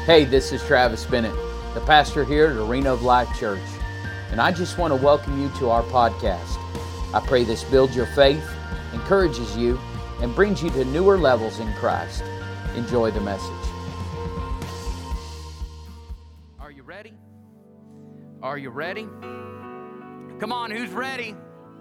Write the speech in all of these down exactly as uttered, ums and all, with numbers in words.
Hey, this is Travis Bennett, the pastor here at Arena of Life Church, and I just want to welcome you to our podcast. I pray this builds your faith, encourages you, and brings you to newer levels in Christ. Enjoy the message. Are you ready? Are you ready? Come on, who's ready?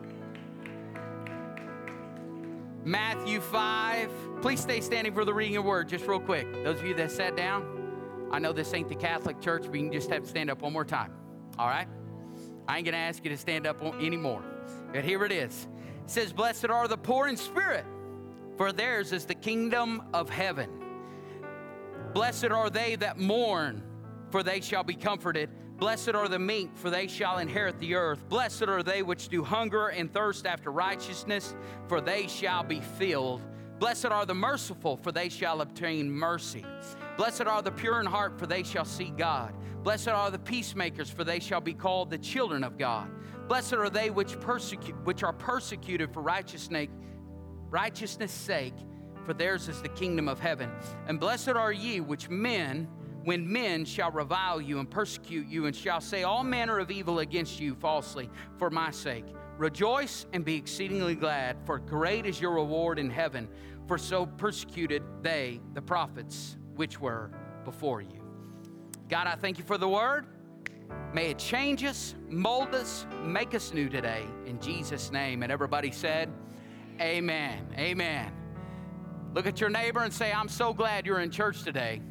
Matthew five. Please stay standing for the reading of the word, just real quick. Those of you that sat down, I know this ain't the Catholic Church, but you can just have to stand up one more time, all right? I ain't going to ask you to stand up anymore. But here it is. It says, "Blessed are the poor in spirit, for theirs is the kingdom of heaven. Blessed are they that mourn, for they shall be comforted. Blessed are the meek, for they shall inherit the earth. Blessed are they which do hunger and thirst after righteousness, for they shall be filled. Blessed are the merciful, for they shall obtain mercy. Blessed are the pure in heart, for they shall see God. Blessed are the peacemakers, for they shall be called the children of God. Blessed are they which persecute, which are persecuted for righteousness, righteousness' sake, for theirs is the kingdom of heaven. And blessed are ye which men, when men shall revile you and persecute you, and shall say all manner of evil against you falsely for my sake. Rejoice and be exceedingly glad, for great is your reward in heaven. For so persecuted they, the prophets, which were before you." God, I thank you for the word. May it change us, mold us, make us new today. In Jesus' name. And everybody said, amen. Amen. Look at your neighbor and say, "I'm so glad you're in church today."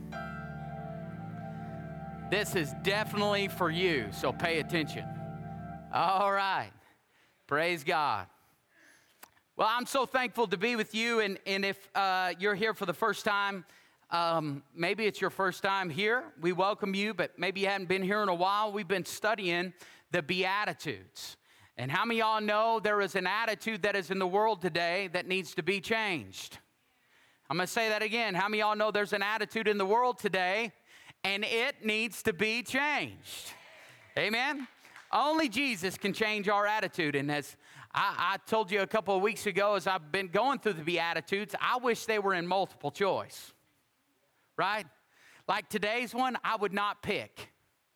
This is definitely for you, so pay attention. All right. Praise God. Well, I'm so thankful to be with you, and, and if uh, you're here for the first time, um, maybe it's your first time here, we welcome you, but maybe you haven't been here in a while. We've been studying the Beatitudes. And how many of y'all know there is an attitude that is in the world today that needs to be changed? I'm going to say that again. How many of y'all know there's an attitude in the world today and it needs to be changed? Amen? Only Jesus can change our attitude. And as I, I told you a couple of weeks ago, as I've been going through the Beatitudes, I wish they were in multiple choice, right? Like today's one, I would not pick.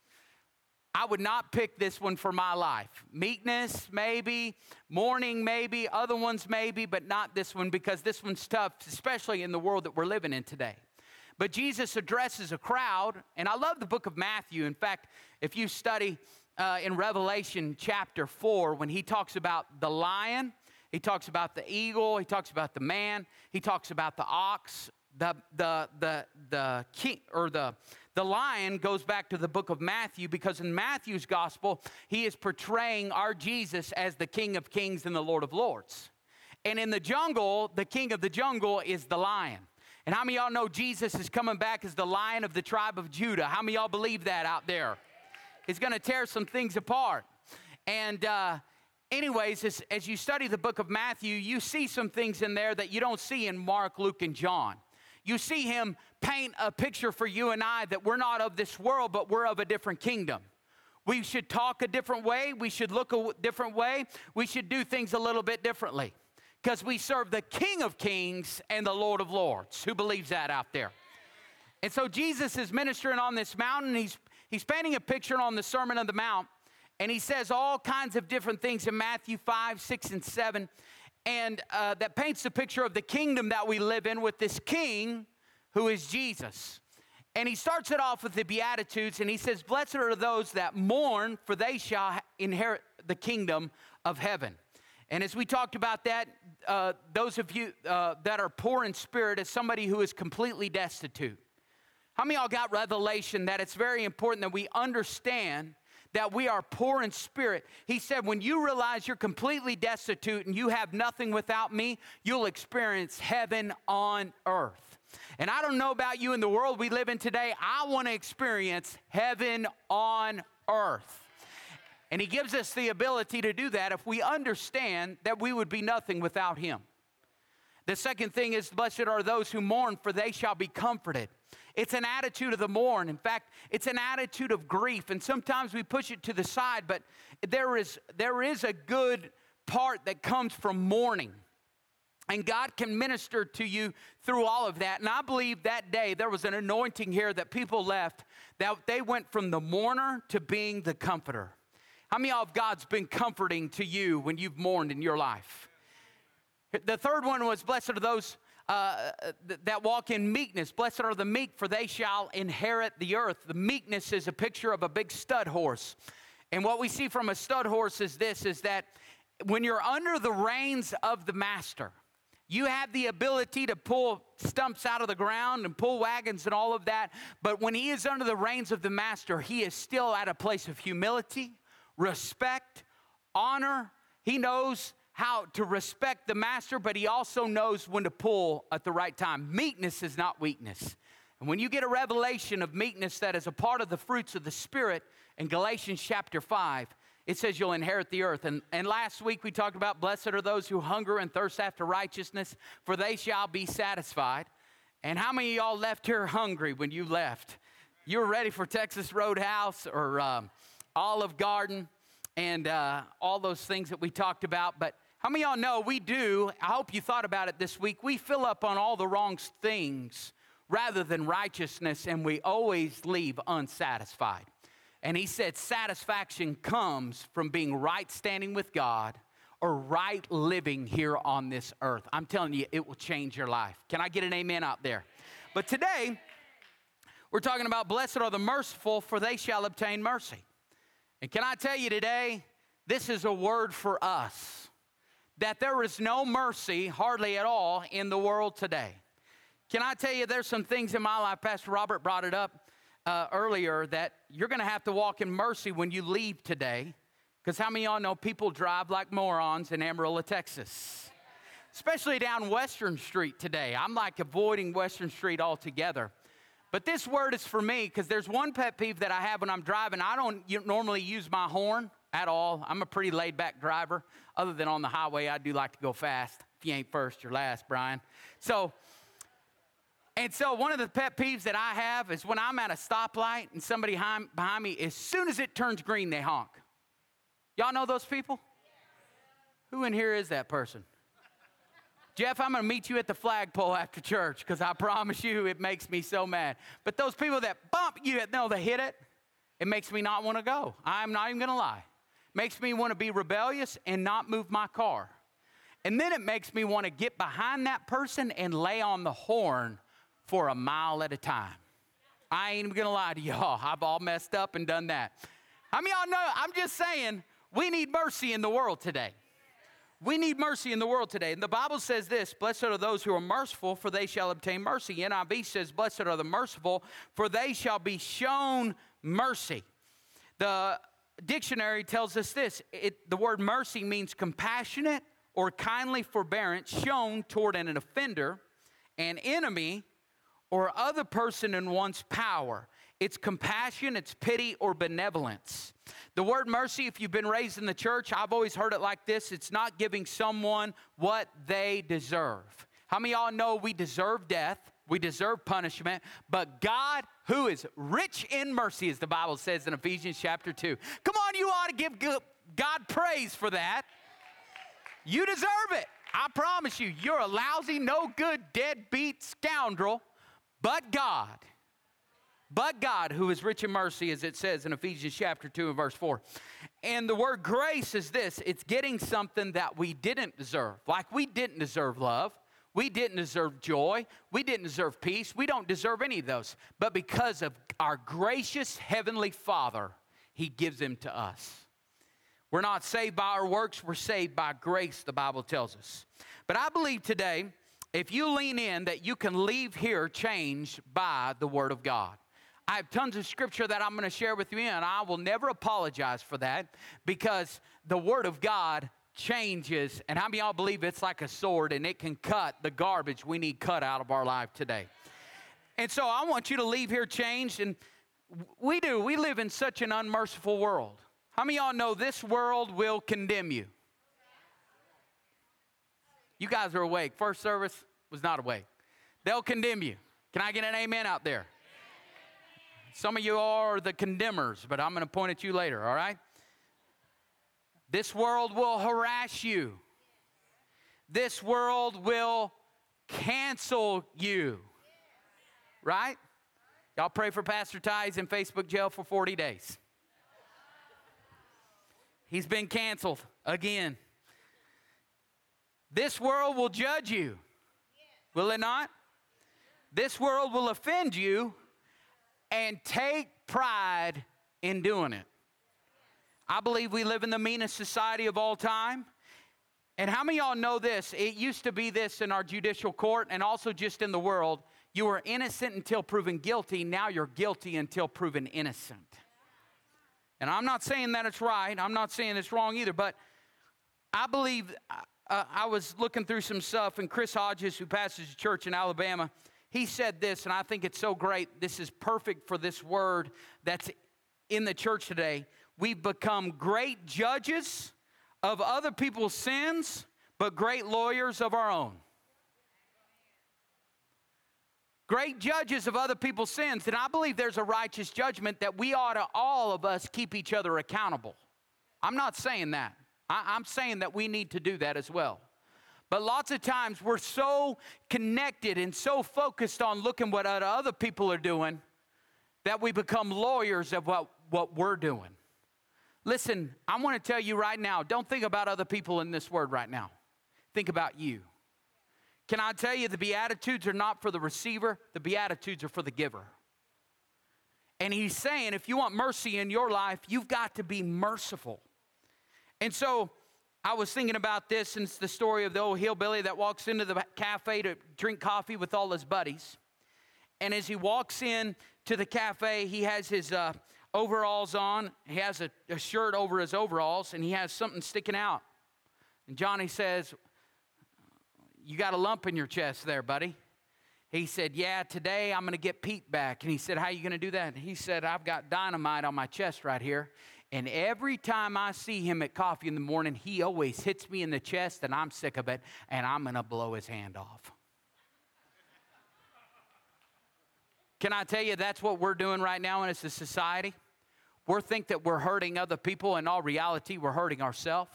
I would not pick this one for my life. Meekness, maybe. Mourning, maybe. Other ones, maybe, but not this one, because this one's tough, especially in the world that we're living in today. But Jesus addresses a crowd, and I love the book of Matthew. In fact, if you study uh, in Revelation chapter four, when he talks about the lion, he talks about the eagle, he talks about the man, he talks about the ox, the the the the king or the the lion goes back to the book of Matthew, because in Matthew's gospel, he is portraying our Jesus as the King of Kings and the Lord of Lords. And in the jungle, the king of the jungle is the lion. And how many of y'all know Jesus is coming back as the Lion of the tribe of Judah? How many of y'all believe that out there? He's going to tear some things apart. And uh, anyways, as, as you study the book of Matthew, you see some things in there that you don't see in Mark, Luke, and John. You see him paint a picture for you and I that we're not of this world, but we're of a different kingdom. We should talk a different way. We should look a different way. We should do things a little bit differently, because we serve the King of Kings and the Lord of Lords. Who believes that out there? And so Jesus is ministering on this mountain. He's, he's painting a picture on the Sermon on the Mount. And he says all kinds of different things in Matthew five, six, and seven. And uh, that paints the picture of the kingdom that we live in with this king who is Jesus. And he starts it off with the Beatitudes. And he says, "Blessed are those that mourn, for they shall inherit the kingdom of heaven." And as we talked about that, uh, those of you uh, that are poor in spirit is somebody who is completely destitute. How many of y'all got revelation that it's very important that we understand that we are poor in spirit? He said, when you realize you're completely destitute and you have nothing without me, you'll experience heaven on earth. And I don't know about you in the world we live in today. I want to experience heaven on earth. And he gives us the ability to do that if we understand that we would be nothing without him. The second thing is, blessed are those who mourn, for they shall be comforted. It's an attitude of the mourn. In fact, it's an attitude of grief. And sometimes we push it to the side, but there is, there is a good part that comes from mourning. And God can minister to you through all of that. And I believe that day there was an anointing here that people left, that they went from the mourner to being the comforter. How many of y'all, God's been comforting to you when you've mourned in your life? The third one was, blessed are those uh, that walk in meekness. Blessed are the meek, for they shall inherit the earth. The meekness is a picture of a big stud horse. And what we see from a stud horse is this, is that when you're under the reins of the master, you have the ability to pull stumps out of the ground and pull wagons and all of that. But when he is under the reins of the master, he is still at a place of humility, respect, honor. He knows how to respect the master, but he also knows when to pull at the right time. Meekness is not weakness. And when you get a revelation of meekness that is a part of the fruits of the Spirit in Galatians chapter five, it says you'll inherit the earth. And, and last week we talked about blessed are those who hunger and thirst after righteousness, for they shall be satisfied. And how many of y'all left here hungry when you left? You were ready for Texas Roadhouse or um, Olive Garden and uh, all those things that we talked about. But how many of y'all know we do, I hope you thought about it this week, we fill up on all the wrong things rather than righteousness, and we always leave unsatisfied. And he said satisfaction comes from being right standing with God or right living here on this earth. I'm telling you, it will change your life. Can I get an amen out there? But today, we're talking about blessed are the merciful, for they shall obtain mercy. And can I tell you today, this is a word for us, that there is no mercy hardly at all in the world today. Can I tell you, there's some things in my life, Pastor Robert brought it up uh, earlier, that you're going to have to walk in mercy when you leave today. Because how many of y'all know people drive like morons in Amarillo, Texas? Especially down Western Street today. I'm like avoiding Western Street altogether. But this word is for me, because there's one pet peeve that I have when I'm driving. I don't normally use my horn at all. I'm a pretty laid-back driver. Other than on the highway, I do like to go fast. If you ain't first, you're last, Brian. So, and so one of the pet peeves that I have is when I'm at a stoplight and somebody behind me, as soon as it turns green, they honk. Y'all know those people? Who in here is that person? Jeff, I'm going to meet you at the flagpole after church, because I promise you it makes me so mad. But those people that bump you, know they hit it, it makes me not want to go. I'm not even going to lie. Makes me want to be rebellious and not move my car. And then it makes me want to get behind that person and lay on the horn for a mile at a time. I ain't even going to lie to y'all. I've all messed up and done that. How many of y'all know? I'm just saying, we need mercy in the world today. We need mercy in the world today. And the Bible says this, blessed are those who are merciful, for they shall obtain mercy. N I V says, blessed are the merciful, for they shall be shown mercy. The dictionary tells us this, it, the word mercy means compassionate or kindly forbearance shown toward an offender, an enemy, or other person in one's power. It's compassion, it's pity, or benevolence. The word mercy, if you've been raised in the church, I've always heard it like this. It's not giving someone what they deserve. How many of y'all know we deserve death? We deserve punishment. But God, who is rich in mercy, as the Bible says in Ephesians chapter two. Come on, you ought to give God praise for that. You deserve it. I promise you, you're a lousy, no good, deadbeat scoundrel. But God, but God, who is rich in mercy, as it says in Ephesians chapter two and verse four. And the word grace is this. It's getting something that we didn't deserve. Like we didn't deserve love. We didn't deserve joy. We didn't deserve peace. We don't deserve any of those. But because of our gracious heavenly Father, He gives them to us. We're not saved by our works. We're saved by grace, the Bible tells us. But I believe today, if you lean in, that you can leave here changed by the Word of God. I have tons of scripture that I'm going to share with you, and I will never apologize for that, because the Word of God changes, and how many of y'all believe it's like a sword, and it can cut the garbage we need cut out of our life today. And so I want you to leave here changed, and we do. We live in such an unmerciful world. How many of y'all know this world will condemn you? You guys are awake. First service was not awake. They'll condemn you. Can I get an amen out there? Some of you are the condemners, but I'm going to point at you later, all right? This world will harass you. this world will cancel you. Right? Y'all pray for Pastor Ty. He's in Facebook jail for forty days. He's been canceled again. This world will judge you. Will it not? This world will offend you and take pride in doing it. I believe we live in the meanest society of all time. And how many of y'all know this? It used to be this in our judicial court and also just in the world. You were innocent until proven guilty. Now you're guilty until proven innocent. And I'm not saying that it's right. I'm not saying it's wrong either. But I believe, uh, I was looking through some stuff, and Chris Hodges, who pastors a church in Alabama, he said this, and I think it's so great. This is perfect for this word that's in the church today. We've become great judges of other people's sins, but great lawyers of our own. Great judges of other people's sins. And I believe there's a righteous judgment that we ought to, all of us, keep each other accountable. I'm not saying that. I, I'm saying that we need to do that as well. But lots of times we're so connected and so focused on looking what other people are doing that we become lawyers of what, what we're doing. Listen, I want to tell you right now, don't think about other people in this word right now. Think about you. Can I tell you, the Beatitudes are not for the receiver, the Beatitudes are for the giver. And he's saying, if you want mercy in your life, you've got to be merciful. And so I was thinking about this, and it's the story of the old hillbilly that walks into the cafe to drink coffee with all his buddies. And as he walks in to the cafe, he has his uh, overalls on. He has a, a shirt over his overalls, and he has something sticking out. And Johnny says, "You got a lump in your chest there, buddy." He said, "Yeah, today I'm going to get Pete back." And he said, "How are you going to do that?" And he said, "I've got dynamite on my chest right here. And every time I see him at coffee in the morning, he always hits me in the chest, and I'm sick of it, and I'm going to blow his hand off." Can I tell you, that's what we're doing right now as a society? We think that we're hurting other people. In all reality, we're hurting ourselves.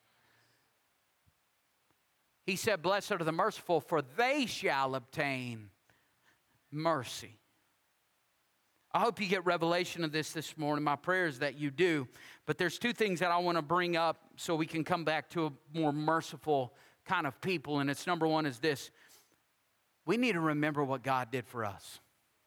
He said, "Blessed are the merciful, for they shall obtain mercy." I hope you get revelation of this this morning. My prayer is that you do. But there's two things that I want to bring up so we can come back to a more merciful kind of people. And it's number one is this. We need to remember what God did for us.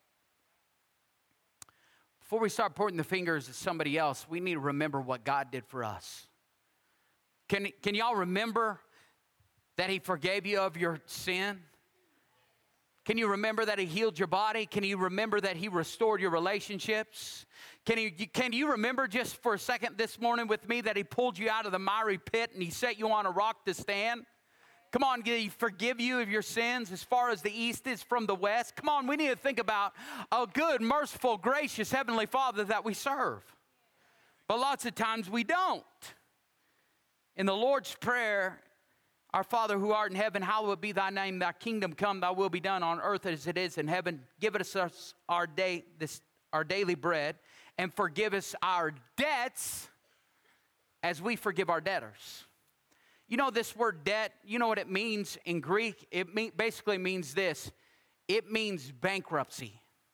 Before we start pointing the fingers at somebody else, we need to remember what God did for us. Can, can y'all remember that he forgave you of your sin? Can you remember that he healed your body? Can you remember that he restored your relationships? Can you, can you remember just for a second this morning with me that he pulled you out of the miry pit and he set you on a rock to stand? Come on, did he forgive you of your sins as far as the east is from the west? Come on, we need to think about a good, merciful, gracious Heavenly Father that we serve. But lots of times we don't. In the Lord's Prayer, "Our Father who art in heaven, hallowed be thy name. Thy kingdom come, thy will be done on earth as it is in heaven. Give us our day, this our daily bread, and forgive us our debts as we forgive our debtors." You know this word debt, you know what it means in Greek? It mean, basically means this. It means bankruptcy.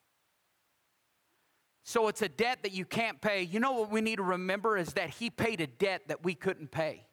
So it's a debt that you can't pay. You know what we need to remember is that he paid a debt that we couldn't pay.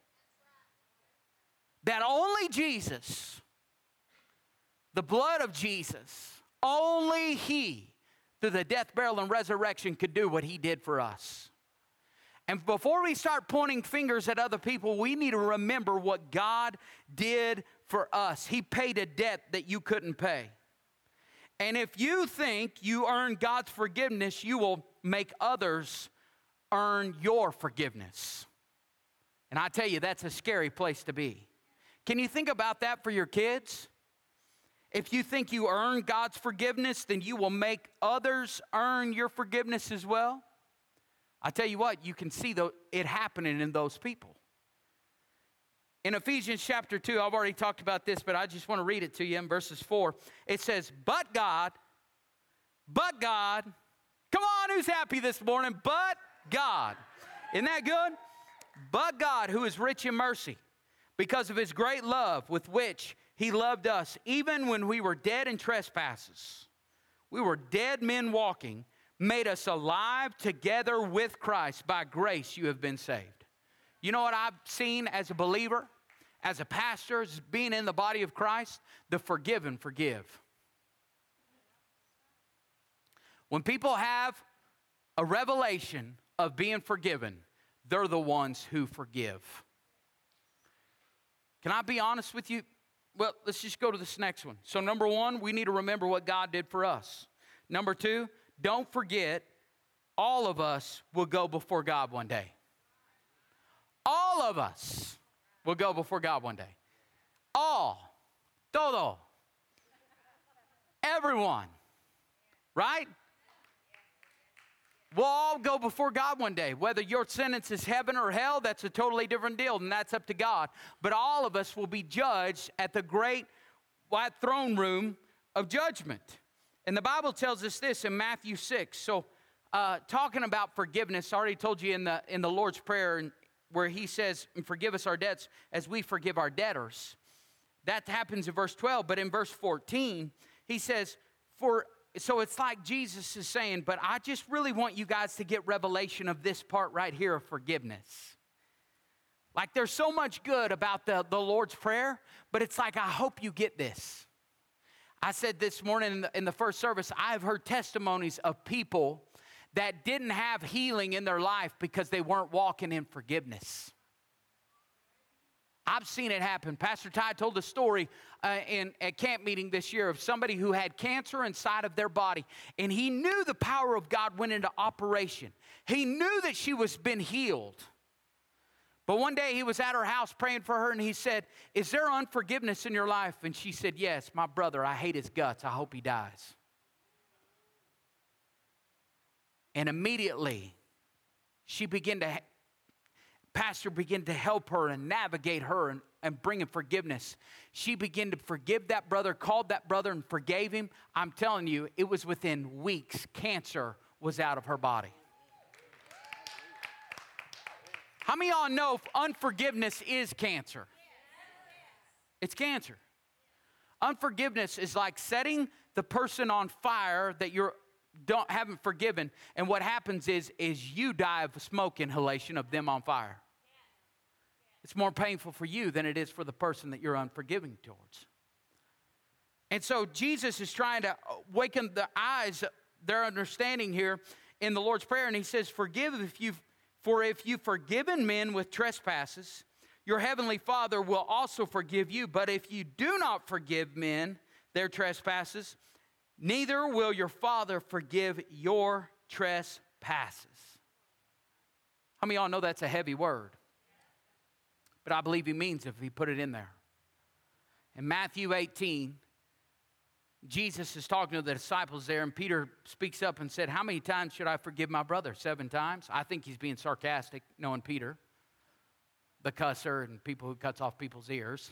That only Jesus, the blood of Jesus, only he, through the death, burial, and resurrection, could do what he did for us. And before we start pointing fingers at other people, we need to remember what God did for us. He paid a debt that you couldn't pay. And if you think you earn God's forgiveness, you will make others earn your forgiveness. And I tell you, that's a scary place to be. Can you think about that for your kids? If you think you earn God's forgiveness, then you will make others earn your forgiveness as well. I tell you what, you can see the, it happening in those people. In Ephesians chapter two, I've already talked about this, but I just want to read it to you in verses four. It says, "But God, but God," come on, who's happy this morning? But God. Isn't that good? "But God, who is rich in mercy, because of his great love with which he loved us, even when we were dead in trespasses, we were dead men walking, made us alive together with Christ. By grace you have been saved. You know what I've seen as a believer, as a pastor, as being in the body of Christ? The forgiven forgive. When people have a revelation of being forgiven, they're the ones who forgive. Can I be honest with you? Well, let's just go to this next one. So number one, we need to remember what God did for us. Number two, don't forget, all of us will go before God one day. All of us will go before God one day. All. Todo. Everyone. Right? We'll all go before God one day. Whether your sentence is heaven or hell, that's a totally different deal, and that's up to God. But all of us will be judged at the great white throne room of judgment. And the Bible tells us this in Matthew six. So uh, talking about forgiveness, I already told you in the, in the Lord's Prayer where he says, forgive us our debts as we forgive our debtors. That happens in verse twelve. But in verse fourteen, he says, for... So it's like Jesus is saying, but I just really want you guys to get revelation of this part right here of forgiveness. Like there's so much good about the, the Lord's Prayer, but it's like I hope you get this. I said this morning in the, in the first service, I've heard testimonies of people that didn't have healing in their life because they weren't walking in forgiveness. I've seen it happen. Pastor Ty told a story uh, in a camp meeting this year of somebody who had cancer inside of their body, and he knew the power of God went into operation. He knew that she was been healed. But one day he was at her house praying for her, and he said, is there unforgiveness in your life? And she said, yes, my brother, I hate his guts. I hope he dies. And immediately she began to Pastor began to help her and navigate her and, and bring in forgiveness. She began to forgive that brother, called that brother and forgave him. I'm telling you, it was within weeks, cancer was out of her body. How many of y'all know unforgiveness is cancer? It's cancer. Unforgiveness is like setting the person on fire that you're don't haven't forgiven, and what happens is is you die of smoke inhalation of them on fire. It's more painful for you than it is for the person that you're unforgiving towards. And so Jesus is trying to awaken the eyes, their understanding here in the Lord's Prayer, and he says, forgive if you for if you've forgiven men with trespasses, your heavenly Father will also forgive you. But if you do not forgive men their trespasses, neither will your Father forgive your trespasses. How many of y'all know that's a heavy word? But I believe he means if he put it in there. In Matthew eighteen, Jesus is talking to the disciples there, and Peter speaks up and said, how many times should I forgive my brother? Seven times? I think he's being sarcastic, knowing Peter, the cusser and people who cuts off people's ears.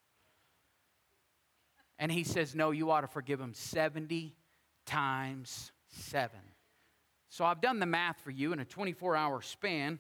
And he says, no, you ought to forgive him seventy times seven. So I've done the math for you in a twenty-four hour span.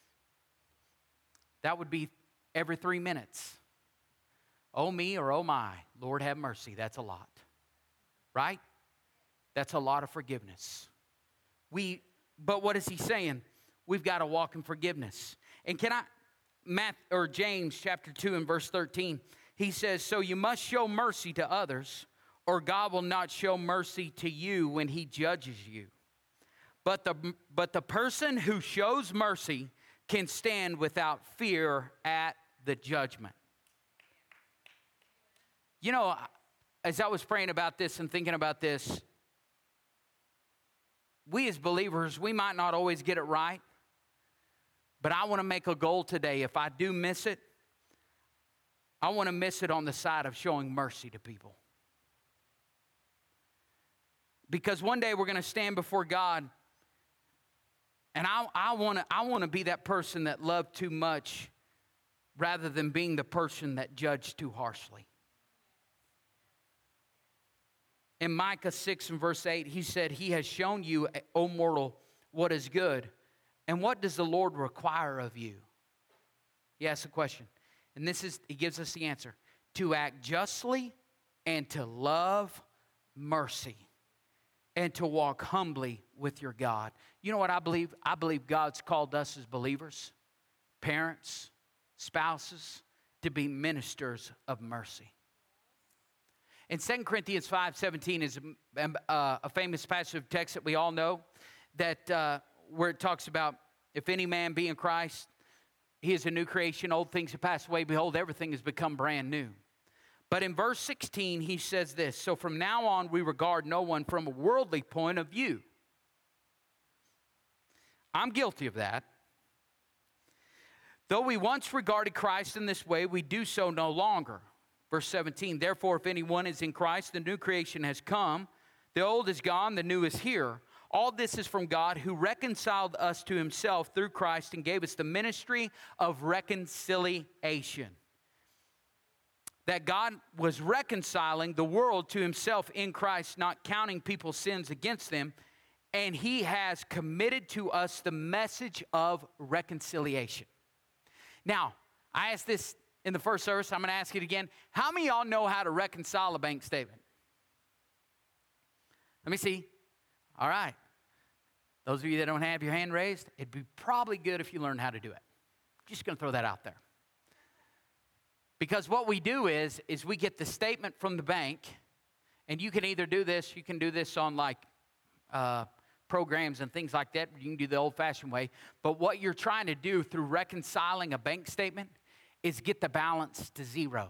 That would be every three minutes. Oh me or oh my, Lord have mercy, that's a lot. Right? That's a lot of forgiveness. We, but what is he saying? We've got to walk in forgiveness. And can I, Matt, or James chapter two and verse thirteen, he says, so you must show mercy to others, or God will not show mercy to you when he judges you. But the, but the person who shows mercy can stand without fear at the judgment. You know, as I was praying about this and thinking about this, we as believers, we might not always get it right, but I want to make a goal today. If I do miss it, I want to miss it on the side of showing mercy to people. Because one day we're going to stand before God, and I, I want to I want to be that person that loved too much rather than being the person that judged too harshly. In Micah six and verse eight, he said, he has shown you, O mortal, what is good. And what does the Lord require of you? He asked the question. And this is, he gives us the answer. To act justly and to love mercy and to walk humbly with your God. You know what I believe? I believe God's called us as believers, parents, spouses, to be ministers of mercy. In Second Corinthians five seventeen is a, a famous passage of text that we all know, that uh, where it talks about, if any man be in Christ, he is a new creation. Old things have passed away. Behold, everything has become brand new. But in verse sixteen, he says this, so from now on we regard no one from a worldly point of view. I'm guilty of that. Though we once regarded Christ in this way, we do so no longer. Verse seventeen, therefore, if anyone is in Christ, the new creation has come. The old is gone, the new is here. All this is from God, who reconciled us to himself through Christ and gave us the ministry of reconciliation. That God was reconciling the world to himself in Christ, not counting people's sins against them. And he has committed to us the message of reconciliation. Now, I asked this in the first service. I'm going to ask it again. How many of y'all know how to reconcile a bank statement? Let me see. All right. Those of you that don't have your hand raised, it'd be probably good if you learned how to do it. Just going to throw that out there. Because what we do is, is we get the statement from the bank, and you can either do this, you can do this on like uh, programs and things like that. You can do the old-fashioned way. But what you're trying to do through reconciling a bank statement is get the balance to zero.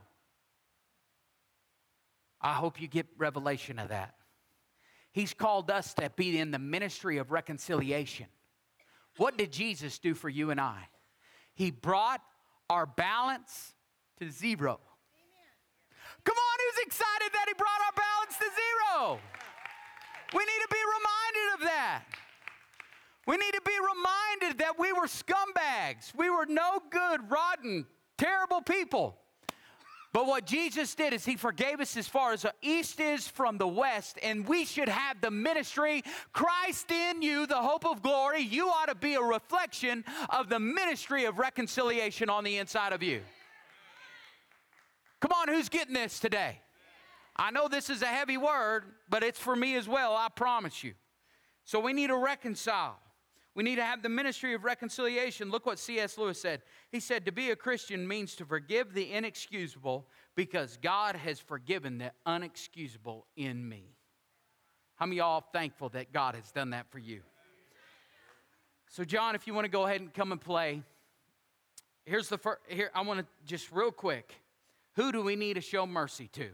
I hope you get revelation of that. He's called us to be in the ministry of reconciliation. What did Jesus do for you and I? He brought our balance to zero. Amen. Come on, who's excited that he brought our balance to zero? We need to be reminded of that. We need to be reminded that we were scumbags. We were no good, rotten, terrible people. But what Jesus did is he forgave us as far as the east is from the west, and we should have the ministry, Christ in you, the hope of glory. You ought to be a reflection of the ministry of reconciliation on the inside of you. Come on, who's getting this today? I know this is a heavy word, but it's for me as well, I promise you. So we need to reconcile. We need to have the ministry of reconciliation. Look what C S Lewis said. He said, to be a Christian means to forgive the inexcusable because God has forgiven the unexcusable in me. How many of y'all are thankful that God has done that for you? So John, if you want to go ahead and come and play. Here's the first, here, I want to just real quick. Who do we need to show mercy to?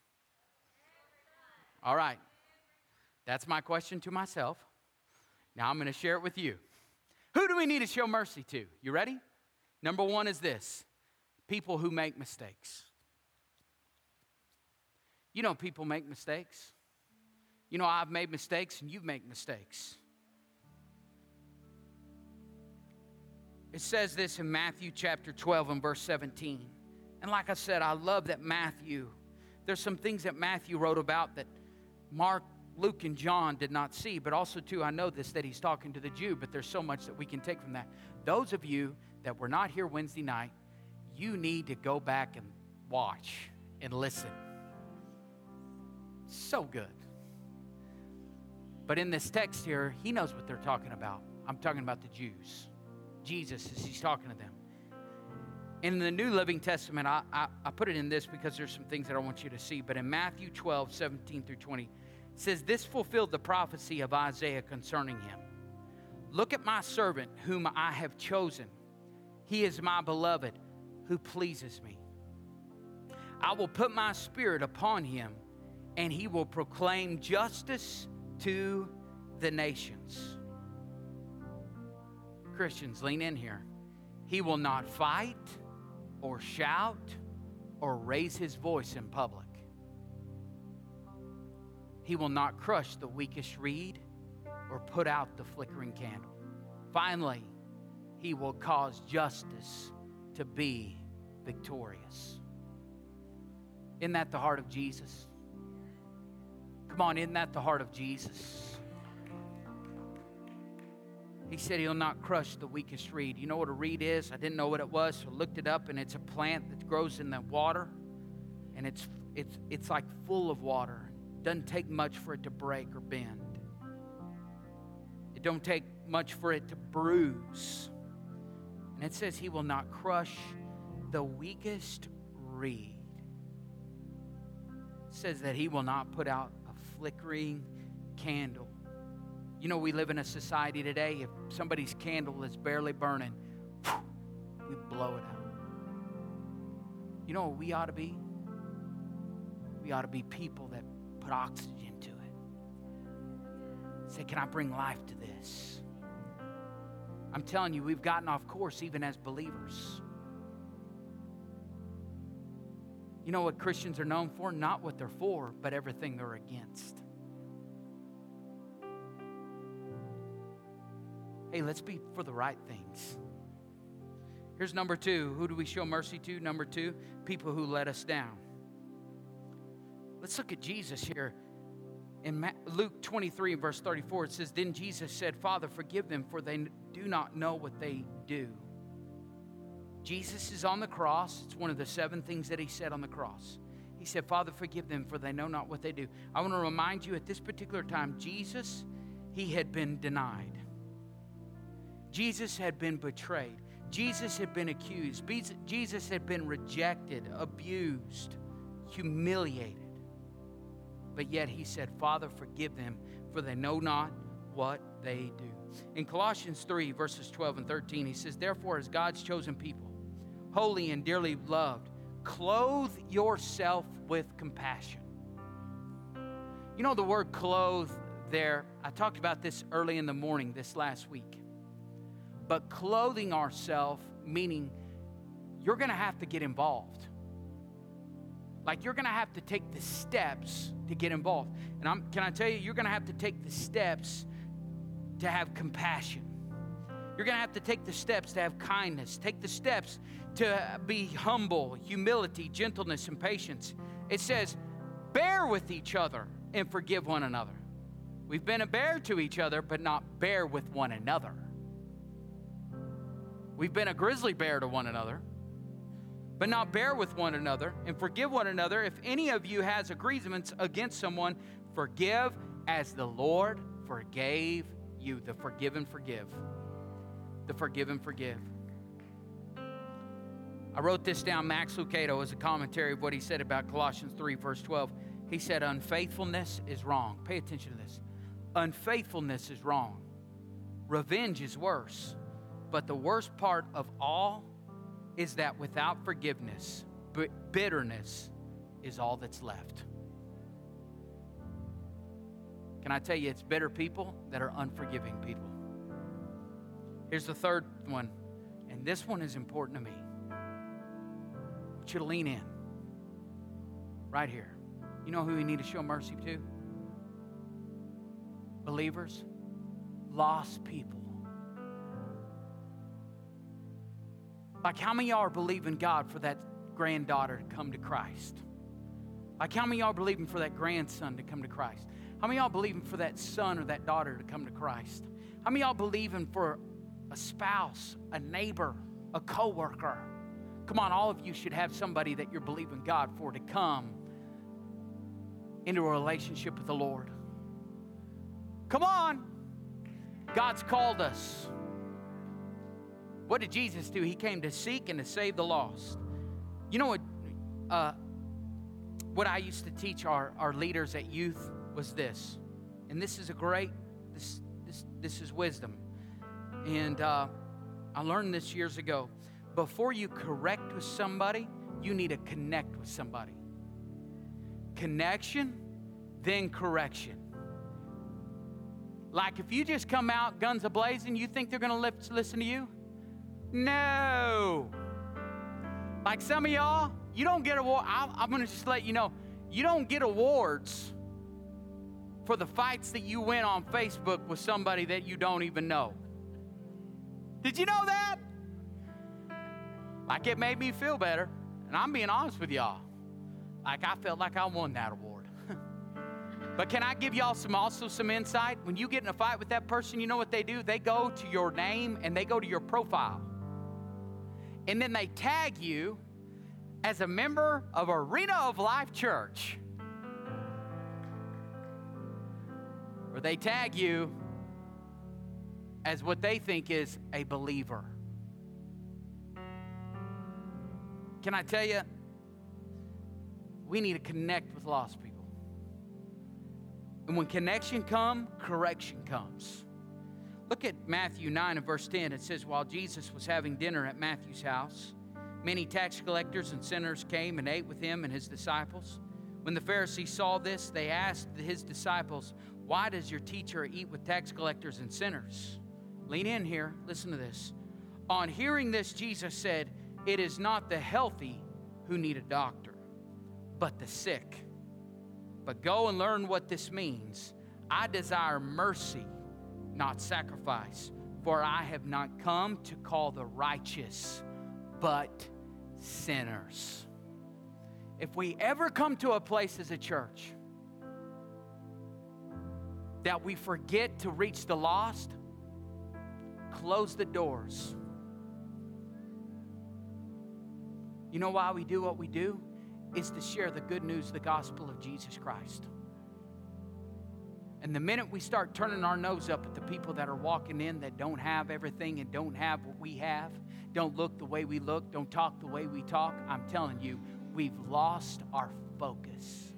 All right. That's my question to myself. Now I'm going to share it with you. Who do we need to show mercy to? You ready? Number one is this. People who make mistakes. You know people make mistakes. You know I've made mistakes and you make mistakes. It says this in Matthew chapter twelve and verse seventeen. And like I said, I love that Matthew, there's some things that Matthew wrote about that Mark, Luke, and John did not see, but also, too, I know this, that he's talking to the Jew, but there's so much that we can take from that. Those of you that were not here Wednesday night, you need to go back and watch and listen. So good. But in this text here, he knows what they're talking about. I'm talking about the Jews. Jesus, as he's talking to them. In the New Living Testament, I, I, I put it in this because there's some things that I want you to see, but in Matthew twelve, seventeen through twenty, it says, this fulfilled the prophecy of Isaiah concerning him. Look at my servant whom I have chosen. He is my beloved who pleases me. I will put my spirit upon him, and he will proclaim justice to the nations. Christians, lean in here. He will not fight or shout or raise his voice in public. He will not crush the weakest reed or put out the flickering candle. Finally, he will cause justice to be victorious. Isn't that the heart of Jesus? Come on, isn't that the heart of Jesus? He said he'll not crush the weakest reed. You know what a reed is? I didn't know what it was, so I looked it up, and it's a plant that grows in the water, and it's it's it's like full of water. Doesn't take much for it to break or bend. It don't take much for it to bruise. And it says he will not crush the weakest reed. It says that he will not put out a flickering candle. You know, we live in a society today, if somebody's candle is barely burning, we blow it out. You know what we ought to be? We ought to be people that put oxygen to it. Say, can I bring life to this? I'm telling you, we've gotten off course even as believers. You know what Christians are known for? Not what they're for, but everything they're against. Hey, let's be for the right things. Here's number two. Who do we show mercy to? Number two, people who let us down. Let's look at Jesus here. In Luke twenty-three, verse thirty-four, it says, Then Jesus said, Father, forgive them, for they do not know what they do. Jesus is on the cross. It's one of the seven things that he said on the cross. He said, Father, forgive them, for they know not what they do. I want to remind you, at this particular time, Jesus, he had been denied. Jesus had been betrayed. Jesus had been accused. Jesus had been rejected, abused, humiliated. But yet he said, Father, forgive them, for they know not what they do. In Colossians three, verses twelve and thirteen, he says, Therefore, as God's chosen people, holy and dearly loved, clothe yourself with compassion. You know the word clothe there, I talked about this early in the morning this last week. But clothing ourselves, meaning you're going to have to get involved. Like you're going to have to take the steps to get involved. And I'm, can I tell you, you're going to have to take the steps to have compassion. You're going to have to take the steps to have kindness. Take the steps to be humble, humility, gentleness, and patience. It says, bear with each other and forgive one another. We've been a bear to each other, but not bear with one another. We've been a grizzly bear to one another, but not bear with one another, and forgive one another. If any of you has a grievance against someone, forgive as the Lord forgave you. The forgive and forgive. The forgive and forgive. I wrote this down. Max Lucado as a commentary of what he said about Colossians three, verse twelve. He said, unfaithfulness is wrong. Pay attention to this. Unfaithfulness is wrong. Revenge is worse. But the worst part of all is that without forgiveness, bitterness is all that's left. Can I tell you, it's bitter people that are unforgiving people. Here's the third one, and this one is important to me. I want you to lean in. Right here. You know who we need to show mercy to? Believers, lost people. Like how many of y'all are believing God for that granddaughter to come to Christ? Like how many of y'all are believing for that grandson to come to Christ? How many of y'all believing for that son or that daughter to come to Christ? How many of y'all believing for a spouse, a neighbor, a coworker? Come on, all of you should have somebody that you're believing God for to come into a relationship with the Lord. Come on. God's called us. What did Jesus do? He came to seek and to save the lost. You know what? Uh, what I used to teach our, our leaders at youth was this, and this is a great. This this this is wisdom, and uh, I learned this years ago. Before you correct with somebody, you need to connect with somebody. Connection, then correction. Like if you just come out guns a-blazing, you think they're going to listen to you? No. Like some of y'all, you don't get awards. I'm going to just let you know, you don't get awards for the fights that you win on Facebook with somebody that you don't even know. Did you know that? Like it made me feel better. And I'm being honest with y'all. Like I felt like I won that award. But can I give y'all some also some insight? When you get in a fight with that person, you know what they do? They go to your name and they go to your profile. And then they tag you as a member of Arena of Life Church. Or they tag you as what they think is a believer. Can I tell you, we need to connect with lost people. And when connection comes, correction comes. Look at Matthew nine and verse ten. It says, while Jesus was having dinner at Matthew's house, many tax collectors and sinners came and ate with him and his disciples. When the Pharisees saw this, they asked his disciples, why does your teacher eat with tax collectors and sinners? Lean in here. Listen to this. On hearing this, Jesus said, it is not the healthy who need a doctor, but the sick. But go and learn what this means. I desire mercy, not sacrifice, for I have not come to call the righteous, but sinners. If we ever come to a place as a church that we forget to reach the lost, close the doors. You know why we do what we do? Is to share the good news, the gospel of Jesus Christ. And the minute we start turning our nose up at the people that are walking in that don't have everything and don't have what we have, don't look the way we look, don't talk the way we talk, I'm telling you, we've lost our focus.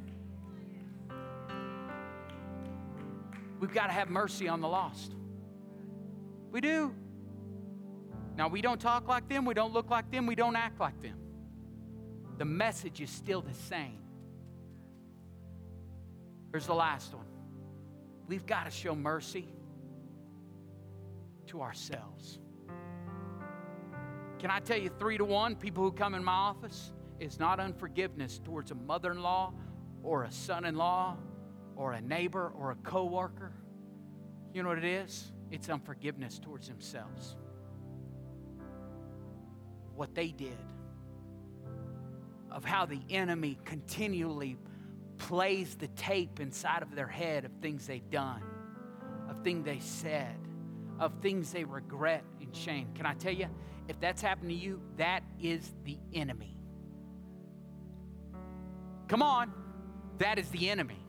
We've got to have mercy on the lost. We do. Now, we don't talk like them, we don't look like them, we don't act like them. The message is still the same. Here's the last one. We've got to show mercy to ourselves. Can I tell you three to one, people who come in my office, is not unforgiveness towards a mother-in-law or a son-in-law or a neighbor or a coworker. You know what it is? It's unforgiveness towards themselves. What they did. Of how the enemy continually plays the tape inside of their head of things they've done, of things they said, of things they regret and shame. Can I tell you, if that's happened to you, that is the enemy. Come on, that is the enemy.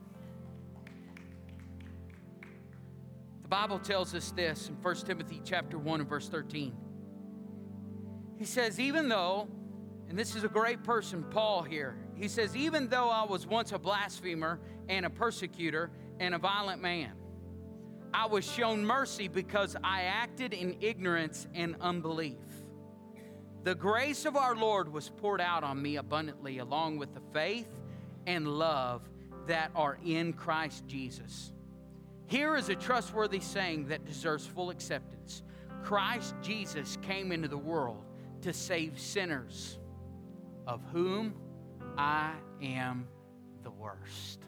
The Bible tells us this in First Timothy chapter one and verse thirteen. He says, even though, and this is a great person, Paul here. He says, even though I was once a blasphemer and a persecutor and a violent man, I was shown mercy because I acted in ignorance and unbelief. The grace of our Lord was poured out on me abundantly, along with the faith and love that are in Christ Jesus. Here is a trustworthy saying that deserves full acceptance. Christ Jesus came into the world to save sinners, of whom I am the worst.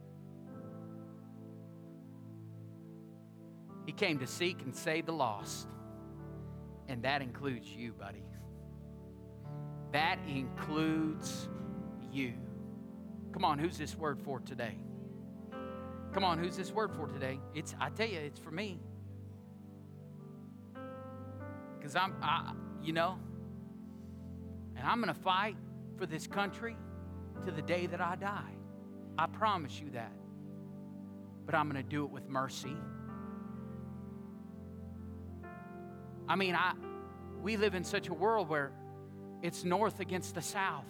He came to seek and save the lost. And that includes you, buddy. That includes you. Come on, who's this word for today? Come on, who's this word for today? It's, I tell you, it's for me. Because I'm, I, you know, and I'm going to fight for this country to the day that I die. I promise you that. But I'm going to do it with mercy. I mean, I we live in such a world where it's north against the south.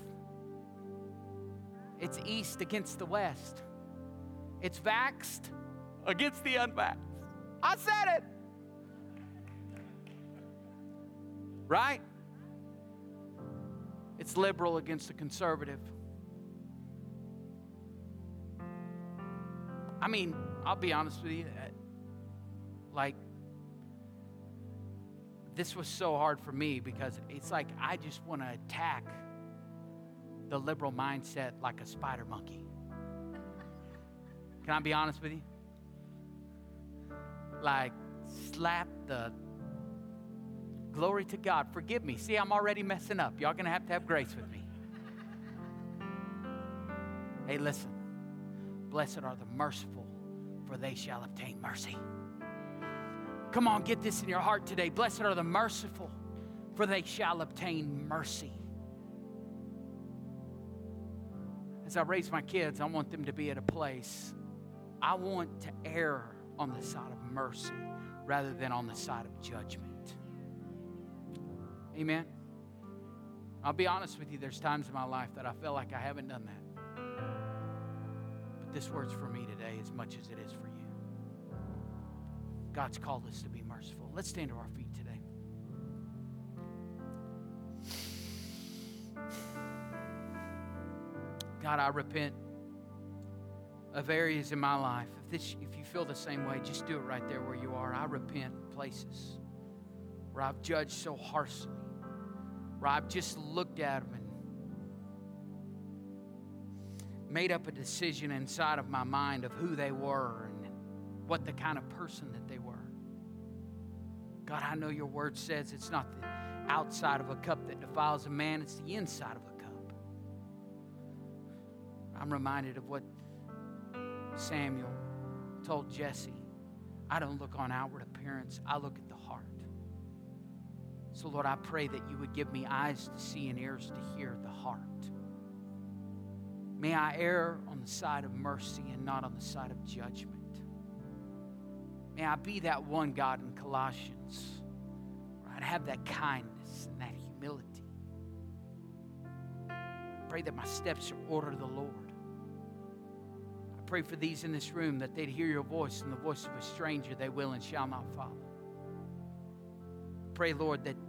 It's east against the west. It's vaxxed against the unvaxxed. I said it. Right? It's liberal against the conservative. I mean, I'll be honest with you. Like, this was so hard for me because it's like I just want to attack the liberal mindset like a spider monkey. Can I be honest with you? Like, slap the glory to God. Forgive me. See, I'm already messing up. Y'all going to have to have grace with me. Hey, listen. Blessed are the merciful, for they shall obtain mercy. Come on, get this in your heart today. Blessed are the merciful, for they shall obtain mercy. As I raise my kids, I want them to be at a place, I want to err on the side of mercy rather than on the side of judgment. Amen. I'll be honest with you, there's times in my life that I feel like I haven't done that. But this word's for me today as much as it is for you. God's called us to be merciful. Let's stand to our feet today. God, I repent of areas in my life. If this, if you feel the same way, just do it right there where you are. I repent of places where I've judged so harshly, where I've just looked at them and made up a decision inside of my mind of who they were and what the kind of person that they were. God, I know your word says it's not the outside of a cup that defiles a man, it's the inside of a cup. I'm reminded of what Samuel told Jesse. I don't look on outward appearance, I look at the heart. So, Lord, I pray that you would give me eyes to see and ears to hear the heart. May I err on the side of mercy and not on the side of judgment. May I be that one, God, in Colossians, where I'd have that kindness and that humility. Pray that my steps are ordered of the Lord. I pray for these in this room that they'd hear your voice, and the voice of a stranger they will and shall not follow. Pray, Lord, that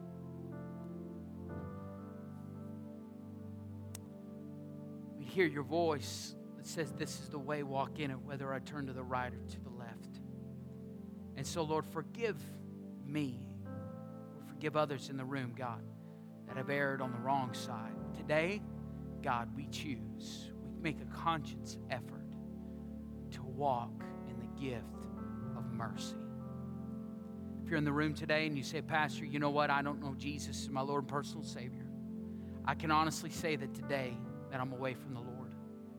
we'd hear your voice that says, this is the way, walk in it, whether I turn to the right or to the left. And so, Lord, forgive me, or forgive others in the room, God, that have erred on the wrong side. Today, God, we choose, we make a conscious effort to walk in the gift of mercy. If you're in the room today and you say, Pastor, you know what? I don't know Jesus as my Lord and personal Savior. I can honestly say that today that I'm away from the Lord.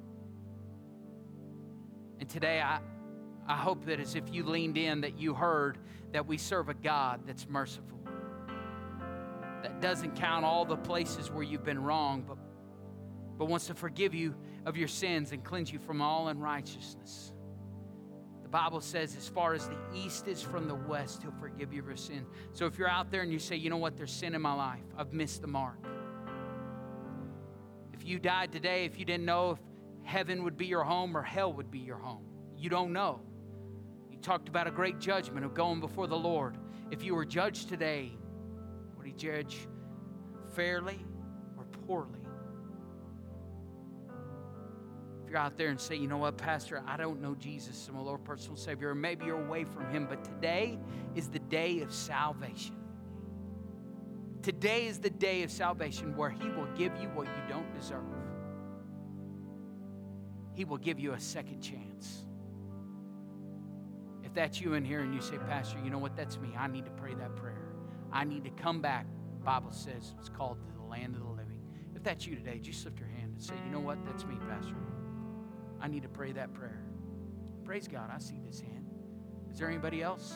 And today I, I hope that as if you leaned in that you heard that we serve a God that's merciful. That doesn't count all the places where you've been wrong, but, but wants to forgive you of your sins and cleanse you from all unrighteousness. The Bible says as far as the east is from the west, he'll forgive you of your sin. So if you're out there and you say, you know what, there's sin in my life, I've missed the mark. If you died today, if you didn't know if heaven would be your home or hell would be your home, you don't know. You talked about a great judgment of going before the Lord. If you were judged today, would he judge fairly or poorly? You're out there and say, you know what, Pastor, I don't know Jesus as my Lord personal Savior, or maybe you're away from him, but today is the day of salvation. Today is the day of salvation where he will give you what you don't deserve. He will give you a second chance. If that's you in here and you say, Pastor, you know what, that's me. I need to pray that prayer. I need to come back. The Bible says it's called to the land of the living. If that's you today, just lift your hand and say, you know what, that's me, Pastor. I need to pray that prayer. Praise God, I see this hand. Is there anybody else?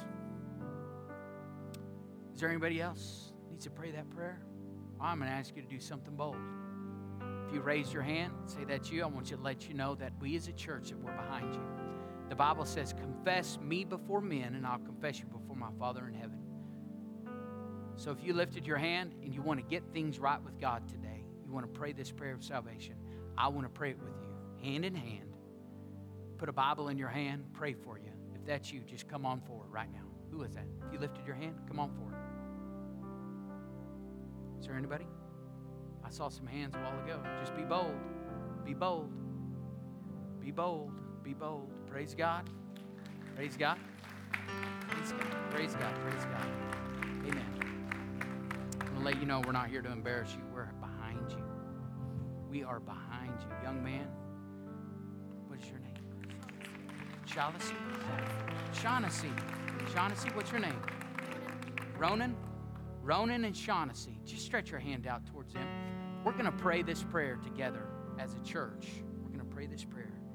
Is there anybody else that needs to pray that prayer? I'm going to ask you to do something bold. If you raise your hand, say that's you, I want you to let you know that we as a church, that we're behind you. The Bible says, confess me before men, and I'll confess you before my Father in heaven. So if you lifted your hand and you want to get things right with God today, you want to pray this prayer of salvation, I want to pray it with you, hand in hand. Put a Bible in your hand, pray for you. If that's you, just come on forward right now. Who is that? If you lifted your hand, come on forward. Is there anybody? I saw some hands a while ago. Just be bold. Be bold. Be bold. Be bold. Praise God. Praise God. Praise God. Praise God. Praise God. Amen. I'm going to let you know we're not here to embarrass you. We're behind you. We are behind you. Young man, what is your name? Shaughnessy? Shaughnessy. Shaughnessy, what's your name? Ronan? Ronan and Shaughnessy. Just stretch your hand out towards them. We're going to pray this prayer together as a church. We're going to pray this prayer.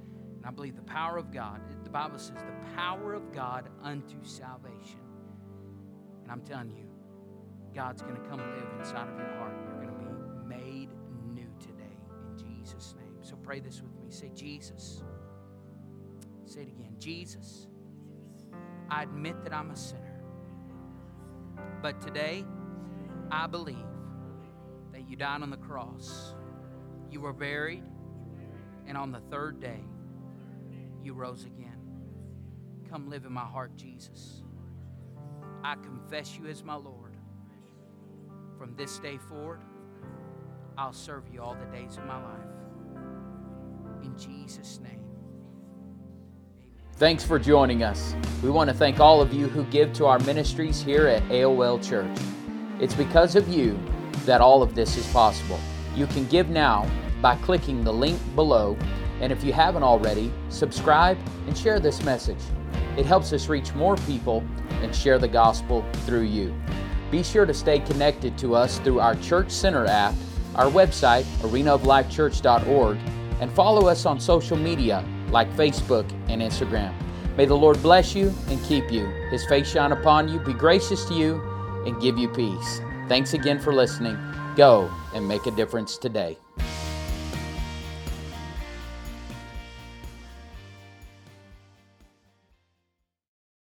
And I believe the power of God, the Bible says the power of God unto salvation. And I'm telling you, God's going to come live inside of your heart. You're going to be made new today in Jesus' name. So pray this with me. Say, Jesus. Say it again. Jesus, I admit that I'm a sinner. But today, I believe that you died on the cross. You were buried. And on the third day, you rose again. Come live in my heart, Jesus. I confess you as my Lord. From this day forward, I'll serve you all the days of my life. In Jesus' name. Thanks for joining us. We want to thank all of you who give to our ministries here at A O L Church. It's because of you that all of this is possible. You can give now by clicking the link below, and if you haven't already, subscribe and share this message. It helps us reach more people and share the gospel through you. Be sure to stay connected to us through our Church Center app, our website, arena of life church dot org, and follow us on social media like Facebook and Instagram. May the Lord bless you and keep you. His face shine upon you, be gracious to you, and give you peace. Thanks again for listening. Go and make a difference today.